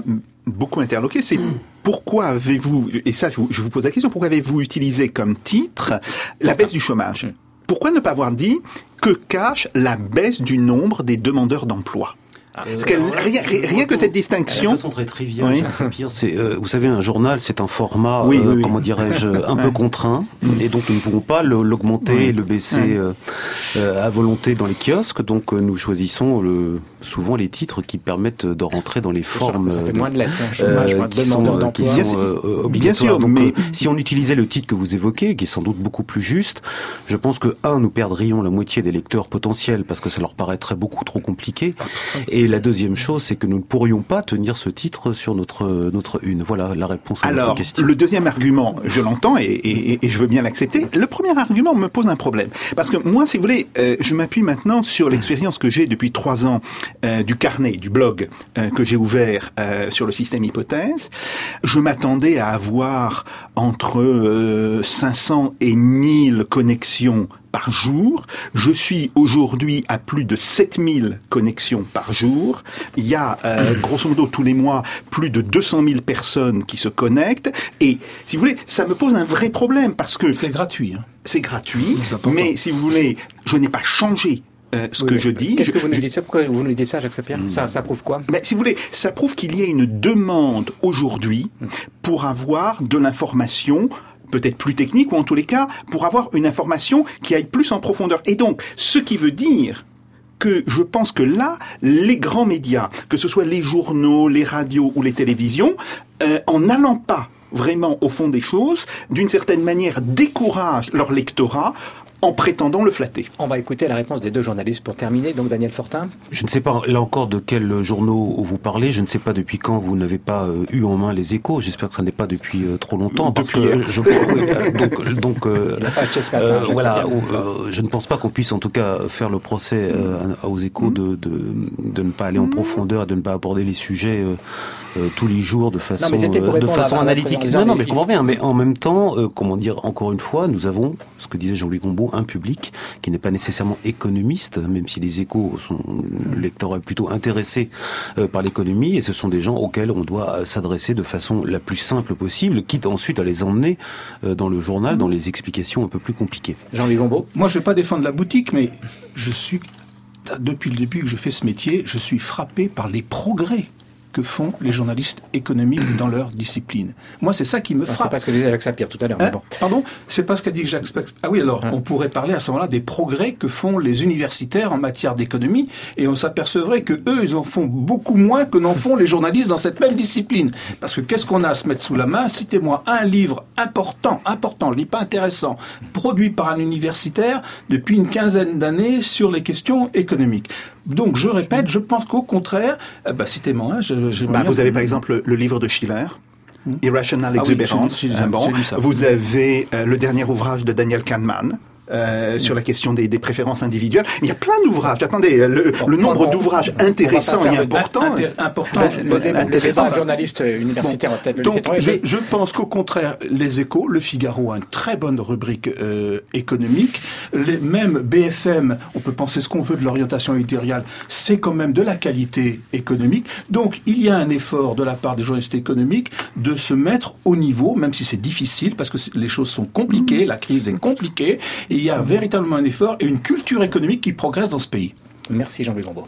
beaucoup interloqué, c'est pourquoi avez-vous, et ça je vous pose la question, pourquoi avez-vous utilisé comme titre la baisse du chômage ? Pourquoi ne pas avoir dit que cache la baisse du nombre des demandeurs d'emploi ? Parce que rien, rien que cette distinction. De façon très triviale, oui. C'est pire. C'est, euh, vous savez, un journal, c'est un format, oui, euh, oui, oui. comment dirais-je, un peu contraint, et donc nous ne pouvons pas le, l'augmenter, oui. le baisser oui. euh, euh, à volonté dans les kiosques. Donc euh, nous choisissons le, souvent les titres qui permettent de rentrer dans les formes. Ça fait moins de lettres, hein, chômage, euh, moins de qui sont, demandeurs d'emploi. Qui sont euh, obligatoires. Bien sûr, donc mais... euh, si on utilisait le titre que vous évoquez, qui est sans doute beaucoup plus juste, je pense que un, nous perdrions la moitié des lecteurs potentiels parce que ça leur paraîtrait beaucoup trop compliqué. Et Et la deuxième chose, c'est que nous ne pourrions pas tenir ce titre sur notre notre une. Voilà la réponse à Alors, votre question. Le deuxième argument, je l'entends et, et, et je veux bien l'accepter. Le premier argument me pose un problème. Parce que moi, si vous voulez, euh, je m'appuie maintenant sur l'expérience que j'ai depuis trois ans euh, du carnet, du blog euh, que j'ai ouvert euh, sur le système hypothèse. Je m'attendais à avoir entre euh, cinq cents et mille connexions par jour. Je suis aujourd'hui à plus de sept mille connexions par jour. Il y a, euh, grosso modo, tous les mois, plus de deux cent mille personnes qui se connectent. Et, si vous voulez, ça me pose un vrai problème parce que... C'est gratuit. Hein. C'est gratuit, mais si vous voulez, je n'ai pas changé Euh, ce oui, que je dis. Qu'est-ce que vous je, nous dites ça? Pourquoi vous nous dites ça, Jacques Sapir? mmh. ça, ça prouve quoi? Ben, si vous voulez, ça prouve qu'il y a une demande aujourd'hui mmh. pour avoir de l'information peut-être plus technique, ou en tous les cas, pour avoir une information qui aille plus en profondeur. Et donc, ce qui veut dire que je pense que là, les grands médias, que ce soit les journaux, les radios ou les télévisions, euh, en n'allant pas vraiment au fond des choses, d'une certaine manière découragent leur lectorat en prétendant le flatter. On va écouter la réponse des deux journalistes pour terminer. Donc Daniel Fortin. Je ne sais pas, là encore, de quels journaux vous parlez. Je ne sais pas depuis quand vous n'avez pas euh, eu en main les Échos. J'espère que ça n'est pas depuis euh, trop longtemps. Depuis parce que je, oui, donc, donc euh, matin, euh, voilà, euh, je ne pense pas qu'on puisse en tout cas faire le procès euh, aux Échos de, de, de ne pas aller en profondeur, de ne pas aborder les sujets euh, euh, tous les jours de façon, non, euh, de façon analytique. Non, non, mais je comprends bien. Mais en même temps, euh, comment dire, encore une fois, nous avons, ce que disait Jean-Louis Combeau, un public qui n'est pas nécessairement économiste, même si les Échos sont, le lecteur est plutôt intéressé euh, par l'économie, et ce sont des gens auxquels on doit s'adresser de façon la plus simple possible, quitte ensuite à les emmener euh, dans le journal, dans les explications un peu plus compliquées. Jean-Louis Combeau. Moi, je ne vais pas défendre la boutique, mais je suis, depuis le début que je fais ce métier, je suis frappé par les progrès que font les journalistes économiques dans leur discipline. Moi, c'est ça qui me frappe. C'est pas ce que disait Jacques Sapir tout à l'heure. Hein, bon. Pardon ? C'est pas ce qu'a dit Jacques Sapir. Ah oui, alors, hein. on pourrait parler à ce moment-là des progrès que font les universitaires en matière d'économie, et on s'apercevrait que eux, ils en font beaucoup moins que n'en font les journalistes dans cette même discipline. Parce que qu'est-ce qu'on a à se mettre sous la main ? Citez-moi un livre important, important, je dis pas intéressant, produit par un universitaire depuis une quinzaine d'années sur les questions économiques. Donc, je répète, je pense qu'au contraire, euh, bah, citez-moi, hein, je, je bah, vous avez par exemple le livre de Schiller, hmm. Irrational Exuberance. Ah oui, c'est, bon. C'est vous avez euh, le dernier ouvrage de Daniel Kahneman. Euh, sur la question des, des préférences individuelles. Il y a plein d'ouvrages. Attendez, le, bon, le nombre on, d'ouvrages on, intéressants on et importants. Inter, important. Le, le, débat, le débat de journaliste universitaire bon, peut-être le donc, je, je pense qu'au contraire, les Échos, le Figaro a une très bonne rubrique euh, économique. Les, même B F M, on peut penser ce qu'on veut de l'orientation éditoriale, c'est quand même de la qualité économique. Donc, il y a un effort de la part des journalistes économiques de se mettre au niveau, même si c'est difficile, parce que les choses sont compliquées, la crise est compliquée. Et il y a véritablement un effort et une culture économique qui progresse dans ce pays. Merci Jean-Louis Combeau.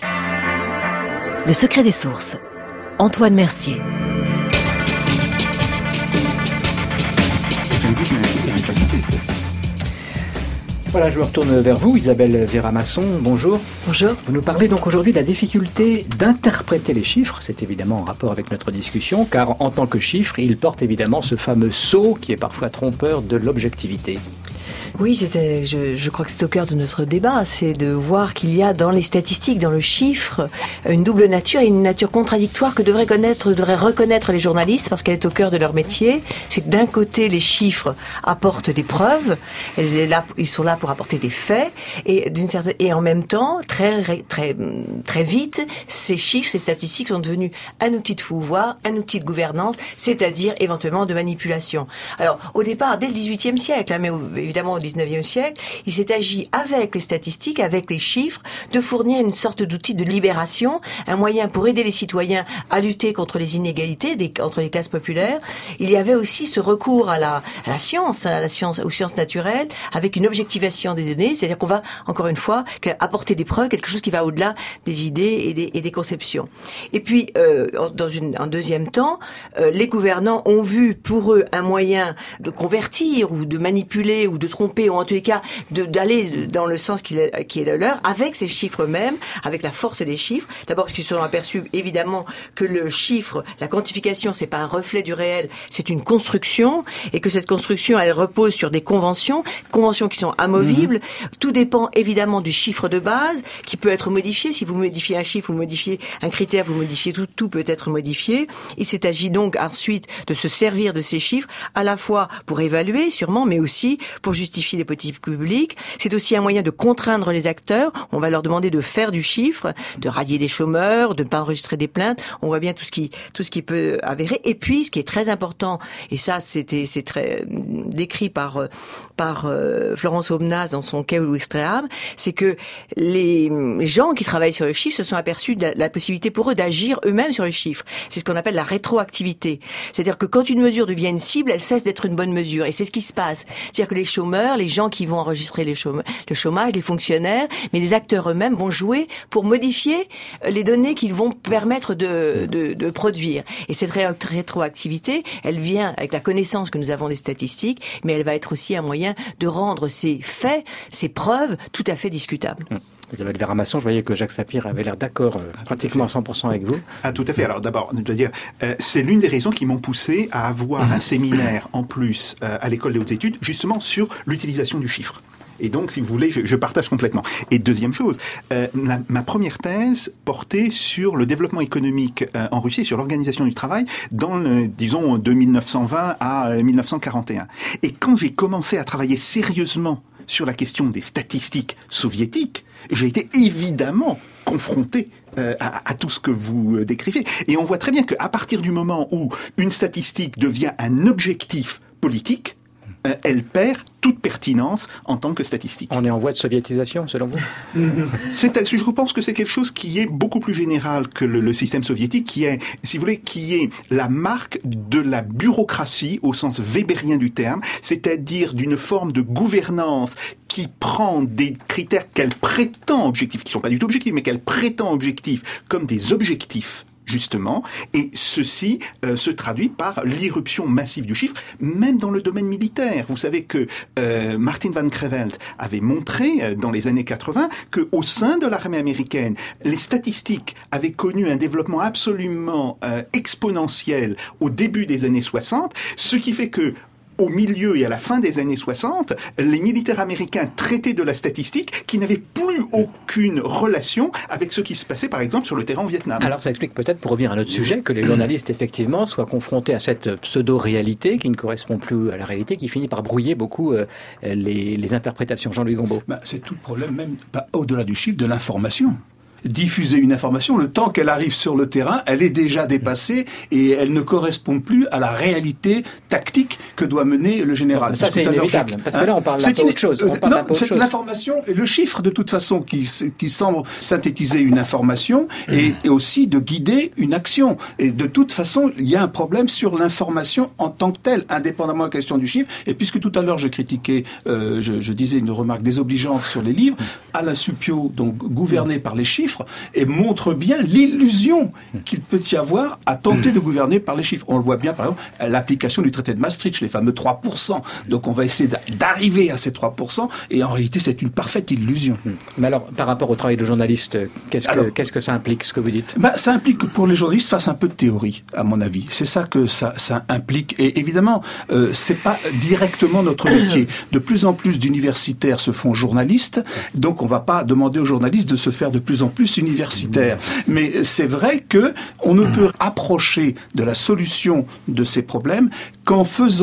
Le secret des sources. Antoine Mercier. Voilà, je me retourne vers vous, Isabelle Vera-Masson, bonjour. Bonjour. Vous nous parlez donc aujourd'hui de la difficulté d'interpréter les chiffres. C'est évidemment en rapport avec notre discussion, car en tant que chiffre, il porte évidemment ce fameux sceau qui est parfois trompeur de l'objectivité. Oui, c'était, je, je crois que c'est au cœur de notre débat, c'est de voir qu'il y a dans les statistiques, dans le chiffre, une double nature et une nature contradictoire que devraient connaître, devraient reconnaître les journalistes parce qu'elle est au cœur de leur métier. C'est que d'un côté, les chiffres apportent des preuves, là, ils sont là pour apporter des faits, et d'une certaine, et en même temps, très, très, très vite, ces chiffres, ces statistiques sont devenus un outil de pouvoir, un outil de gouvernance, c'est-à-dire éventuellement de manipulation. Alors, au départ, dès le dix-huitième siècle, hein, mais évidemment, évidemment au dix-neuvième siècle, il s'est agi avec les statistiques, avec les chiffres, de fournir une sorte d'outil de libération, un moyen pour aider les citoyens à lutter contre les inégalités des, entre les classes populaires. Il y avait aussi ce recours à la, à la science, à la science, aux sciences naturelles, avec une objectivation des données, c'est-à-dire qu'on va, encore une fois, apporter des preuves, quelque chose qui va au-delà des idées et des, et des conceptions. Et puis, euh, dans une, en deuxième temps, euh, les gouvernants ont vu pour eux un moyen de convertir ou de manipuler ou de tromper, ou en tous les cas de, d'aller dans le sens qui est, qui est le leur, avec ces chiffres eux-mêmes, avec la force des chiffres. D'abord parce qu'ils se sont aperçus évidemment que le chiffre, la quantification, c'est pas un reflet du réel, c'est une construction, et que cette construction, elle repose sur des conventions, conventions qui sont amovibles. Mmh. Tout dépend évidemment du chiffre de base, qui peut être modifié. Si vous modifiez un chiffre, vous modifiez un critère, vous modifiez tout, tout peut être modifié. Il s'est agi donc ensuite de se servir de ces chiffres, à la fois pour évaluer sûrement, mais aussi pour justifier les politiques publiques. C'est aussi un moyen de contraindre les acteurs. On va leur demander de faire du chiffre, de radier des chômeurs, de ne pas enregistrer des plaintes. On voit bien tout ce qui, tout ce qui peut avérer. Et puis, ce qui est très important, et ça, c'était, c'est très décrit par, par euh, Florence Aubenas dans son Chaos Extrême, c'est que les gens qui travaillent sur le chiffre se sont aperçus de la, la possibilité pour eux d'agir eux-mêmes sur les chiffres. C'est ce qu'on appelle la rétroactivité. C'est-à-dire que quand une mesure devient une cible, elle cesse d'être une bonne mesure. Et c'est ce qui se passe. C'est-à-dire que les chômeurs, les gens qui vont enregistrer les chômeurs, le chômage, les fonctionnaires, mais les acteurs eux-mêmes vont jouer pour modifier les données qu'ils vont permettre de, de, de produire. Et cette ré- rétroactivité, elle vient avec la connaissance que nous avons des statistiques, mais elle va être aussi un moyen de rendre ces faits, ces preuves, tout à fait discutables. Mmh. Isabelle Véramasson, je voyais que Jacques Sapir avait l'air d'accord euh, pratiquement à cent pour cent avec vous. Ah, tout à fait. Alors d'abord, je dois dire, euh, c'est l'une des raisons qui m'ont poussé à avoir un séminaire en plus euh, à l'école des hautes études, justement sur l'utilisation du chiffre. Et donc, si vous voulez, je, je partage complètement. Et deuxième chose, euh, la, ma première thèse portait sur le développement économique euh, en Russie, sur l'organisation du travail, dans, le, disons, de mille neuf cent vingt à euh, mille neuf cent quarante et un. Et quand j'ai commencé à travailler sérieusement sur la question des statistiques soviétiques, j'ai été évidemment confronté euh, à, à tout ce que vous euh, décrivez. Et on voit très bien qu'à partir du moment où une statistique devient un objectif politique, euh, elle perd toute pertinence en tant que statistique. On est en voie de soviétisation, selon vous? c'est, Je pense que c'est quelque chose qui est beaucoup plus général que le, le système soviétique, qui est, si vous voulez, qui est la marque de la bureaucratie au sens weberien du terme, c'est-à-dire d'une forme de gouvernance qui prend des critères qu'elle prétend objectifs, qui ne sont pas du tout objectifs, mais qu'elle prétend objectifs comme des objectifs, justement, et ceci euh, se traduit par l'irruption massive du chiffre, même dans le domaine militaire. Vous savez que euh, Martin van Creveld avait montré euh, dans les années quatre-vingts qu'au sein de l'armée américaine, les statistiques avaient connu un développement absolument euh, exponentiel au début des années soixante, ce qui fait que au milieu et à la fin des années soixante, les militaires américains traitaient de la statistique qui n'avait plus aucune relation avec ce qui se passait, par exemple, sur le terrain au Vietnam. Alors, ça explique peut-être, pour revenir à notre sujet, que les journalistes, effectivement, soient confrontés à cette pseudo-réalité qui ne correspond plus à la réalité, qui finit par brouiller beaucoup euh, les, les interprétations. Jean-Louis Gombaud. Bah, c'est tout le problème, même pas au-delà du chiffre, de l'information. Diffuser une information, le temps qu'elle arrive sur le terrain, elle est déjà dépassée et elle ne correspond plus à la réalité tactique que doit mener le général. Non, ça, c'est inévitable, parce que là, on parle d'un peu autre chose. On parle non, c'est l'information et le chiffre, de toute façon, qui, qui semble synthétiser une information et, et aussi de guider une action. Et de toute façon, il y a un problème sur l'information en tant que telle, indépendamment de la question du chiffre. Et puisque tout à l'heure, je critiquais, euh, je, je disais une remarque désobligeante sur les livres, Alain Supiot, donc gouverné par les chiffres, et montre bien l'illusion qu'il peut y avoir à tenter de gouverner par les chiffres. On le voit bien, par exemple, l'application du traité de Maastricht, les fameux trois pour cent. Donc on va essayer d'arriver à ces trois pour cent, et en réalité, c'est une parfaite illusion. Mais alors, par rapport au travail de journaliste, qu'est-ce que, alors, qu'est-ce que ça implique, ce que vous dites? bah, Ça implique que pour les journalistes, fassent un peu de théorie, à mon avis. C'est ça que ça, ça implique. Et évidemment, euh, c'est pas directement notre métier. De plus en plus d'universitaires se font journalistes, donc on va pas demander aux journalistes de se faire de plus en plus universitaire. Mais c'est vrai que on ne peut approcher de la solution de ces problèmes qu'en faisant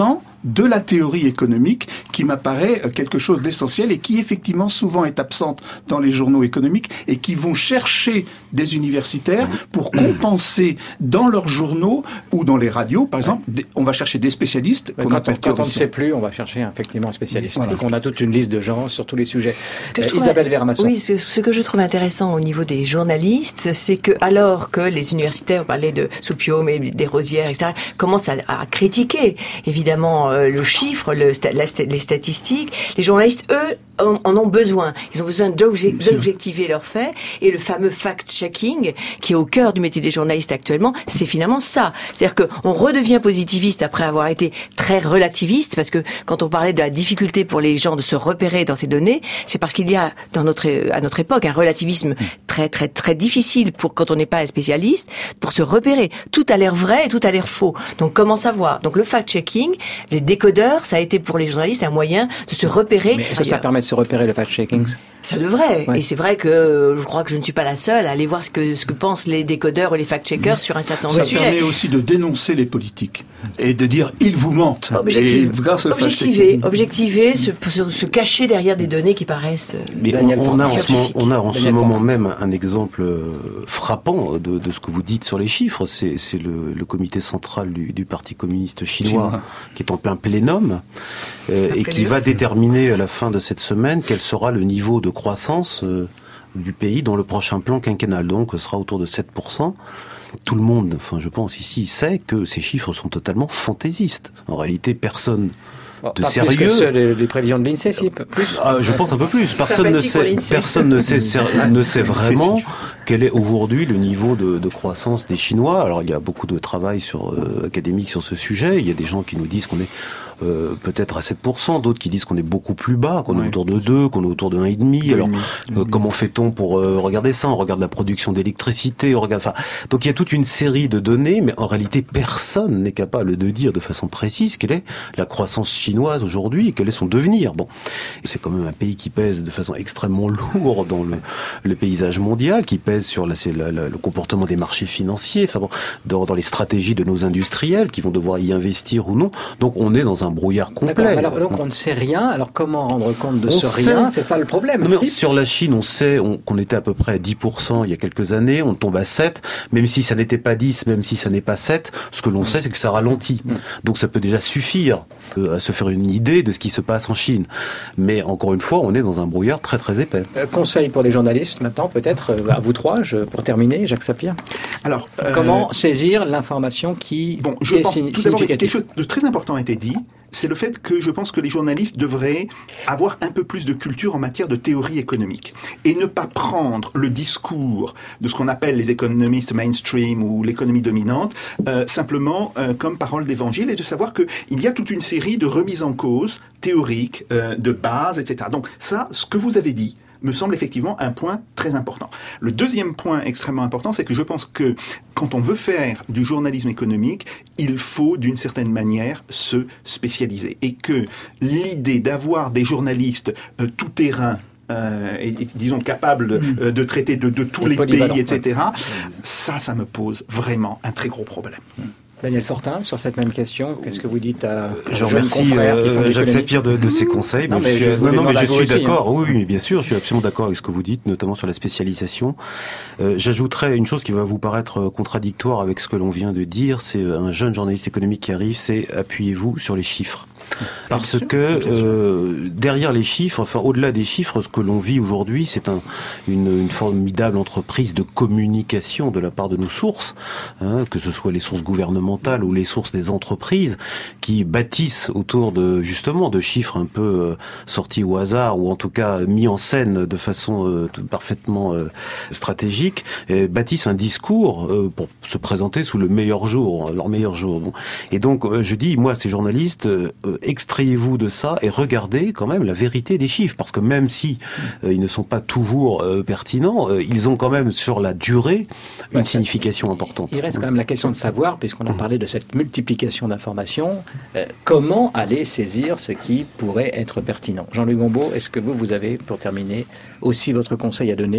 de la théorie économique qui m'apparaît quelque chose d'essentiel et qui effectivement souvent est absente dans les journaux économiques et qui vont chercher des universitaires pour compenser dans leurs journaux ou dans les radios, par exemple, des, on va chercher des spécialistes qu'on quand, appelle quand on ne théoriciens. sait plus, on va chercher effectivement un spécialiste. Voilà. Donc on a toute une liste de gens sur tous les sujets. Ce que je Euh, trouve- Isabelle Vermasson. Oui, ce, ce que je trouve intéressant au niveau des journalistes, c'est que alors que les universitaires, on parlait de Soupio, mais des Rosières, et cetera, commencent à, à critiquer évidemment euh, le chiffre, le, sta- la, sta- les statistiques, les journalistes, eux, en, en ont besoin. Ils ont besoin d'obje- d'objectiver leurs faits, et le fameux fact-checking, qui est au cœur du métier des journalistes actuellement, c'est finalement ça. C'est-à-dire qu'on redevient positiviste après avoir été très relativiste, parce que quand on parlait de la difficulté pour les gens de se repérer dans ces données, c'est parce qu'il y a dans notre à notre époque un relativisme très très très difficile pour quand on n'est pas un spécialiste pour se repérer. Tout a l'air vrai et tout a l'air faux. Donc comment savoir? Donc le fact-checking, les décodeurs, ça a été pour les journalistes un moyen de se repérer. Mais est-ce que ça permet de se repérer le fact-checking? Ça devrait. Ouais. Et c'est vrai que euh, je crois que je ne suis pas la seule à aller voir ce que ce que pensent les décodeurs ou les fact-checkers sur un certain nombre Ça de sujets. permet aussi de dénoncer les politiques et de dire ils vous mentent. Objective. Et grâce au Objectiver, objectiver, se, se, se cacher derrière des données qui paraissent. euh, Mais Daniel on, on a en ce, moment, scientifiques. on a en ce Daniel moment Fortin. même un exemple euh, frappant de, de ce que vous dites sur les chiffres. C'est, c'est le, le comité central du, du Parti communiste chinois, Chinois. qui est en plein plénum euh, et qui va déterminer à la fin de cette semaine quel sera le niveau de croissance euh, du pays dans le prochain plan quinquennal. Donc, ce sera autour de sept pour cent. Tout le monde, enfin je pense ici, sait que ces chiffres sont totalement fantaisistes. En réalité, personne Bon, de pas sérieux. plus que ceux des, des prévisions de l'INSEE, si, plus. Ah, je pense un peu plus. Personne ne sait, personne ne sait, ne sait vraiment quel est aujourd'hui le niveau de, de croissance des Chinois. Alors il y a beaucoup de travail sur euh, académique sur ce sujet. Il y a des gens qui nous disent qu'on est euh, peut-être à sept pour cent, d'autres qui disent qu'on est beaucoup plus bas, qu'on est autour de deux, qu'on est autour de un virgule cinq. Alors euh, comment fait-on pour euh, regarder ça? On regarde la production d'électricité, on regarde. Enfin, donc il y a toute une série de données, mais en réalité personne n'est capable de dire de façon précise quelle est la croissance chinoise aujourd'hui et quel est son devenir. Bon, et c'est quand même un pays qui pèse de façon extrêmement lourde dans le, le paysage mondial, qui pèse sur la, c'est la, la, le comportement des marchés financiers, enfin bon, dans, dans les stratégies de nos industriels qui vont devoir y investir ou non. Donc on est dans un brouillard complet. Alors, donc on ne sait rien. Alors comment rendre compte de On ce sait. rien? C'est ça le problème. Non, mais sur la Chine, on sait on, qu'on était à peu près à dix pour cent il y a quelques années, on tombe à sept, même si ça n'était pas dix, même si ça n'est pas sept, ce que l'on sait, c'est que ça ralentit. Donc ça peut déjà suffire euh, à se faire une idée de ce qui se passe en Chine. Mais encore une fois, on est dans un brouillard très très épais. Euh, conseil pour les journalistes maintenant, peut-être, euh, à vous trois, je, pour terminer, Jacques Sapir. Alors, euh, comment saisir l'information qui bon, je est pense signi- tout d'abord significative? quelque chose de très important a été dit. C'est le fait que je pense que les journalistes devraient avoir un peu plus de culture en matière de théorie économique et ne pas prendre le discours de ce qu'on appelle les économistes mainstream ou l'économie dominante euh, simplement euh, comme parole d'évangile, et de savoir que il y a toute une série de remises en cause théoriques, euh, de base, et cetera. Donc ça, ce que vous avez dit me semble effectivement un point très important. Le deuxième point extrêmement important, c'est que je pense que quand on veut faire du journalisme économique, il faut d'une certaine manière se spécialiser. Et que l'idée d'avoir des journalistes euh, tout-terrain, euh, et, et, disons capables euh, de traiter de, de tous Et les polyvalent, pays, et cetera, ouais. ça, ça me pose vraiment un très gros problème. Daniel Fortin, sur cette même question, qu'est-ce que vous dites à Je aux jeunes remercie confrères qui font de euh, Jacques l'économie? Sapir de, de ses conseils. Non, mais mais je suis, je vous non, non, demande mais à je vous suis aussi, d'accord. hein. Oui, oui, bien sûr, je suis absolument d'accord avec ce que vous dites, notamment sur la spécialisation. Euh, j'ajouterais une chose qui va vous paraître contradictoire avec ce que l'on vient de dire. C'est un jeune journaliste économique qui arrive, c'est appuyez-vous sur les chiffres. Parce que euh, derrière les chiffres, enfin au-delà des chiffres, ce que l'on vit aujourd'hui, c'est un, une, une formidable entreprise de communication de la part de nos sources, hein, que ce soit les sources gouvernementales ou les sources des entreprises, qui bâtissent autour de justement de chiffres un peu euh, sortis au hasard ou en tout cas mis en scène de façon euh, parfaitement euh, stratégique, et bâtissent un discours euh, pour se présenter sous le meilleur jour, leur meilleur jour. Bon. Et donc euh, je dis, moi, ces journalistes, euh, extrayez-vous de ça et regardez quand même la vérité des chiffres, parce que même si euh, ils ne sont pas toujours euh, pertinents, euh, ils ont quand même sur la durée une Ouais, signification importante. Il reste quand même la question de savoir, puisqu'on a parlé de cette multiplication d'informations, euh, comment aller saisir ce qui pourrait être pertinent. Jean-Luc Gombault, est-ce que vous, vous avez, pour terminer, aussi votre conseil à donner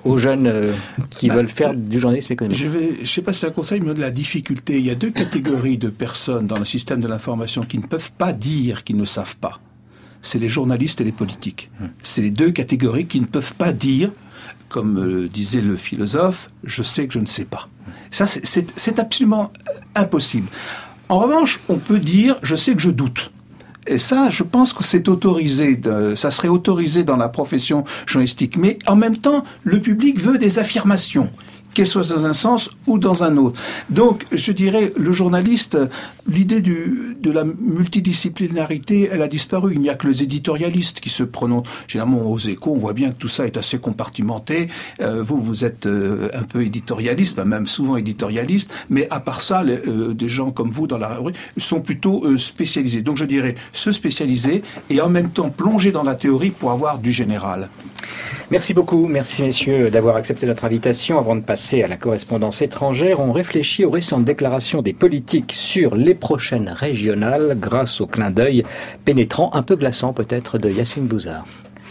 aux jeunes euh, qui bah, veulent faire du journalisme économique? Je vais, je sais pas si c'est un conseil, mais de la difficulté. Il y a deux catégories de personnes dans le système de l'information qui ne peuvent pas dire qu'ils ne savent pas. C'est les journalistes et les politiques. Hum. C'est les deux catégories qui ne peuvent pas dire, comme euh, disait le philosophe, je sais que je ne sais pas. Ça, c'est, c'est, c'est absolument impossible. En revanche, on peut dire, je sais que je doute. Et ça, je pense que c'est autorisé, de, ça serait autorisé dans la profession journalistique. Mais en même temps, le public veut des affirmations, qu'elles soient dans un sens ou dans un autre. Donc, je dirais, le journaliste, l'idée du, de la multidisciplinarité, elle a disparu. Il n'y a que les éditorialistes qui se prononcent. Généralement, aux Échos, on voit bien que tout ça est assez compartimenté. Euh, vous, vous êtes euh, un peu éditorialiste, même souvent éditorialiste, mais à part ça, les, euh, des gens comme vous dans la rue sont plutôt euh, spécialisés. Donc, je dirais se spécialiser et en même temps plonger dans la théorie pour avoir du général. Merci beaucoup, merci messieurs d'avoir accepté notre invitation. Avant de passer à la correspondance étrangère, on réfléchit aux récentes déclarations des politiques sur les prochaines régionales grâce au clin d'œil pénétrant, un peu glaçant peut-être, de Yacine Bouzard.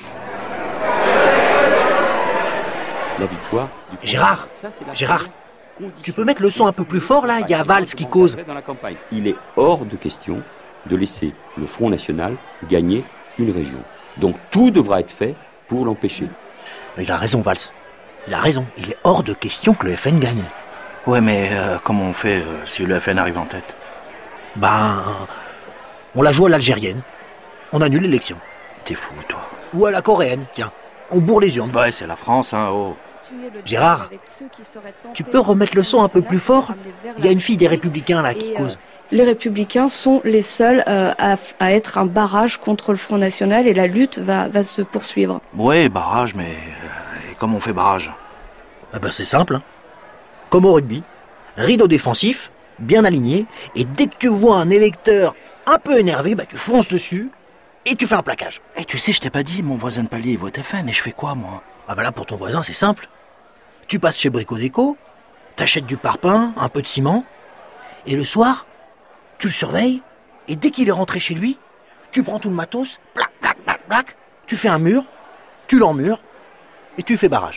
La victoire. Gérard, Gérard, tu peux mettre le son un peu plus fort là, il y a Valls qui cause. Il est hors de question de laisser le Front National gagner une région. Donc tout devra être fait pour l'empêcher. Il a raison, Valls. Il a raison. Il est hors de question que le F N gagne. Ouais, mais euh, comment on fait euh, si le F N arrive en tête? Ben, on la joue à l'algérienne. On annule l'élection. T'es fou, toi. Ou à la coréenne, tiens. On bourre les urnes. Ouais, c'est la France, hein, oh. Gérard, tu peux remettre le son un peu plus fort? Il y a une fille des Républicains, là, qui cause. Les Républicains sont les seuls euh, à, à être un barrage contre le Front National et la lutte va, va se poursuivre. Ouais, barrage, mais euh, comment on fait barrage? Ah ben c'est simple, hein. Comme au rugby, rideau défensif, bien aligné, et dès que tu vois un électeur un peu énervé, bah tu fonces dessus et tu fais un plaquage. Eh, tu sais, je t'ai pas dit, mon voisin de palier il vote F N et je fais quoi, moi? Ah ben là, pour ton voisin, c'est simple. Tu passes chez Brico Déco, t'achètes du parpaing, un peu de ciment, et le soir, tu le surveilles, et dès qu'il est rentré chez lui, tu prends tout le matos, plac, plac, plac, plac, tu fais un mur, tu l'emmures, et tu fais barrage.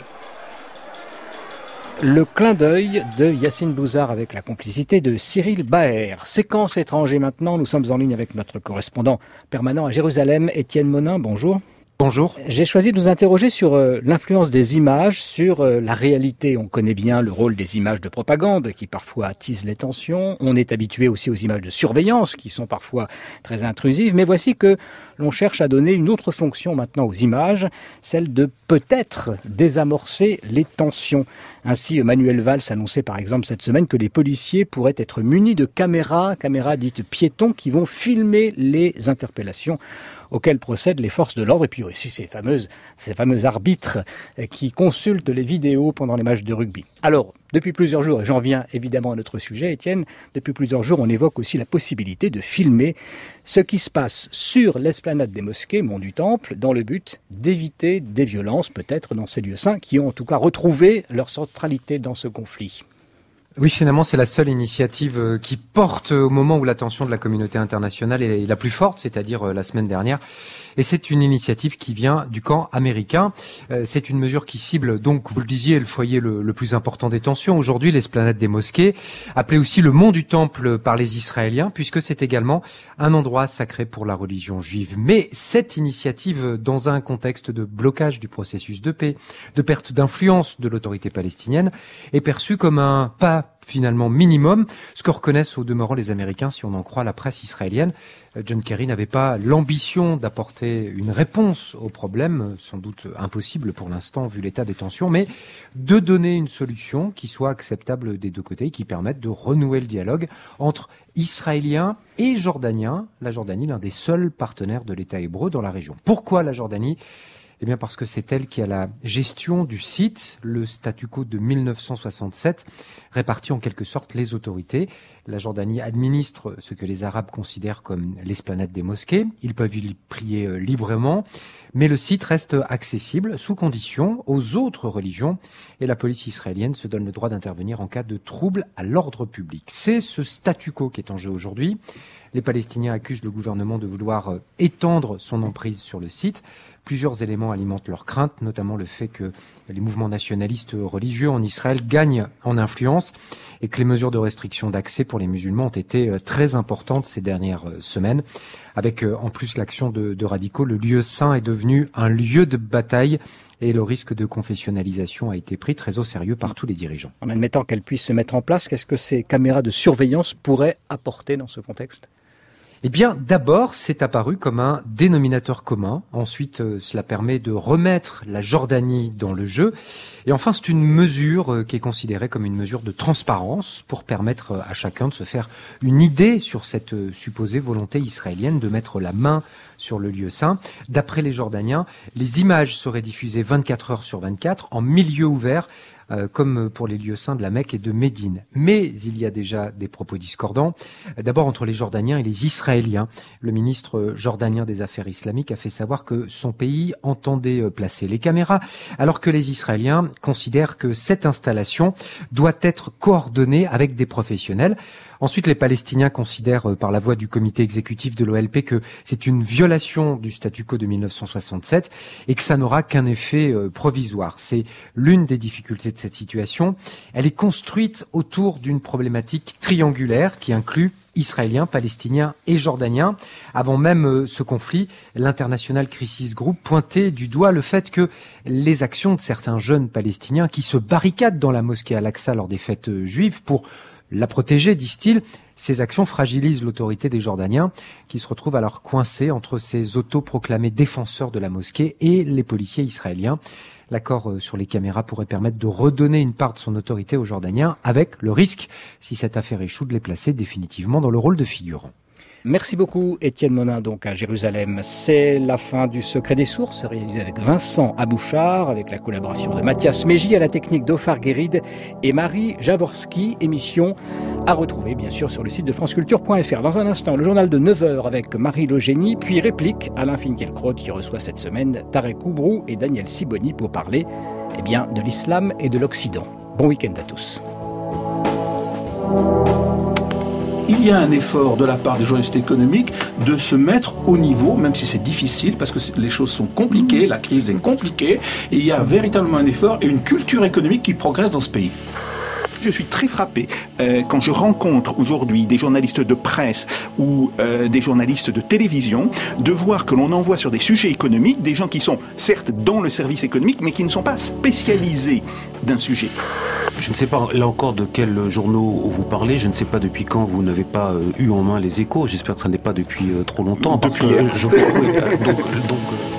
Le clin d'œil de Yacine Bouzard avec la complicité de Cyril Baer. Séquence étranger maintenant, nous sommes en ligne avec notre correspondant permanent à Jérusalem, Étienne Monin, bonjour. Bonjour. J'ai choisi de nous interroger sur euh, l'influence des images sur euh, la réalité. On connaît bien le rôle des images de propagande qui parfois attisent les tensions. On est habitué aussi aux images de surveillance qui sont parfois très intrusives. Mais voici que l'on cherche à donner une autre fonction maintenant aux images, celle de peut-être désamorcer les tensions. Ainsi, Manuel Valls annonçait par exemple cette semaine que les policiers pourraient être munis de caméras, caméras dites piétons, qui vont filmer les interpellations auxquelles procèdent les forces de l'ordre. Et puis aussi ces fameuses, ces fameux arbitres qui consultent les vidéos pendant les matchs de rugby. Alors, depuis plusieurs jours, et j'en viens évidemment à notre sujet, Étienne, depuis plusieurs jours, on évoque aussi la possibilité de filmer ce qui se passe sur l'esplanade des mosquées, Mont du Temple, dans le but d'éviter des violences, peut-être dans ces lieux saints, qui ont en tout cas retrouvé leur centralité dans ce conflit. Oui, finalement, c'est la seule initiative qui porte au moment où l'attention de la communauté internationale est la plus forte, c'est-à-dire la semaine dernière. Et c'est une initiative qui vient du camp américain. C'est une mesure qui cible, donc, vous le disiez, le foyer le, le plus important des tensions. Aujourd'hui, l'esplanade des mosquées, appelée aussi le mont du Temple par les Israéliens, puisque c'est également un endroit sacré pour la religion juive. Mais cette initiative, dans un contexte de blocage du processus de paix, de perte d'influence de l'autorité palestinienne, est perçue comme un pas finalement minimum, ce que reconnaissent au demeurant les Américains, si on en croit la presse israélienne. John Kerry n'avait pas l'ambition d'apporter une réponse au problème, sans doute impossible pour l'instant vu l'état des tensions, mais de donner une solution qui soit acceptable des deux côtés, qui permette de renouer le dialogue entre Israéliens et Jordaniens, la Jordanie l'un des seuls partenaires de l'État hébreu dans la région. Pourquoi la Jordanie ? Eh bien parce que c'est elle qui a la gestion du site, le statu quo de mille neuf cent soixante-sept, répartit en quelque sorte les autorités. La Jordanie administre ce que les Arabes considèrent comme l'esplanade des mosquées. Ils peuvent y prier librement, mais le site reste accessible sous condition aux autres religions et la police israélienne se donne le droit d'intervenir en cas de trouble à l'ordre public. C'est ce statu quo qui est en jeu aujourd'hui. Les Palestiniens accusent le gouvernement de vouloir étendre son emprise sur le site. Plusieurs éléments alimentent leurs craintes, notamment le fait que les mouvements nationalistes religieux en Israël gagnent en influence et que les mesures de restriction d'accès pour les musulmans ont été très importantes ces dernières semaines. Avec en plus l'action de, de radicaux, le lieu saint est devenu un lieu de bataille et le risque de confessionnalisation a été pris très au sérieux par tous les dirigeants. En admettant qu'elles puissent se mettre en place, qu'est-ce que ces caméras de surveillance pourraient apporter dans ce contexte ? Eh bien, d'abord, c'est apparu comme un dénominateur commun. Ensuite, euh, cela permet de remettre la Jordanie dans le jeu. Et enfin, c'est une mesure euh, qui est considérée comme une mesure de transparence pour permettre euh, à chacun de se faire une idée sur cette euh, supposée volonté israélienne de mettre la main sur le lieu saint. D'après les Jordaniens, les images seraient diffusées vingt-quatre heures sur vingt-quatre en milieu ouvert, Euh, comme pour les lieux saints de la Mecque et de Médine. Mais il y a déjà des propos discordants. D'abord entre les Jordaniens et les Israéliens. Le ministre jordanien des Affaires islamiques a fait savoir que son pays entendait placer les caméras, alors que les Israéliens considèrent que cette installation doit être coordonnée avec des professionnels. Ensuite, les Palestiniens considèrent par la voix du comité exécutif de l'O L P que c'est une violation du statu quo de mille neuf cent soixante-sept et que ça n'aura qu'un effet euh, provisoire. C'est l'une des difficultés de cette situation. Elle est construite autour d'une problématique triangulaire qui inclut Israéliens, Palestiniens et Jordaniens. Avant même euh, ce conflit, l'International Crisis Group pointait du doigt le fait que les actions de certains jeunes Palestiniens qui se barricadent dans la mosquée Al-Aqsa lors des fêtes euh, juives pour la protéger, disent-ils, ces actions fragilisent l'autorité des Jordaniens qui se retrouvent alors coincés entre ces autoproclamés défenseurs de la mosquée et les policiers israéliens. L'accord sur les caméras pourrait permettre de redonner une part de son autorité aux Jordaniens avec le risque, si cette affaire échoue, de les placer définitivement dans le rôle de figurants. Merci beaucoup Étienne Monin, donc à Jérusalem. C'est la fin du Secret des Sources, réalisé avec Vincent Abouchard, avec la collaboration de Mathias Mégy, à la technique d'Ofar Guéride et Marie Jaworski. Émission à retrouver bien sûr sur le site de franceculture point f r. Dans un instant, le journal de neuf heures avec Marie Logénie, puis réplique Alain Finkielkraut qui reçoit cette semaine Tarek Oubrou et Daniel Siboni pour parler eh bien, de l'islam et de l'Occident. Bon week-end à tous. Il y a un effort de la part des journalistes économiques de se mettre au niveau, même si c'est difficile, parce que les choses sont compliquées, la crise est compliquée, et il y a véritablement un effort et une culture économique qui progresse dans ce pays. Je suis très frappé euh, quand je rencontre aujourd'hui des journalistes de presse ou euh, des journalistes de télévision de voir que l'on envoie sur des sujets économiques des gens qui sont certes dans le service économique mais qui ne sont pas spécialisés d'un sujet. Je ne sais pas, là encore, de quels journaux vous parlez. Je ne sais pas depuis quand vous n'avez pas euh, eu en main les Échos. J'espère que ça n'est pas depuis euh, trop longtemps. Parce depuis que, hier. euh, je... oui, donc, donc,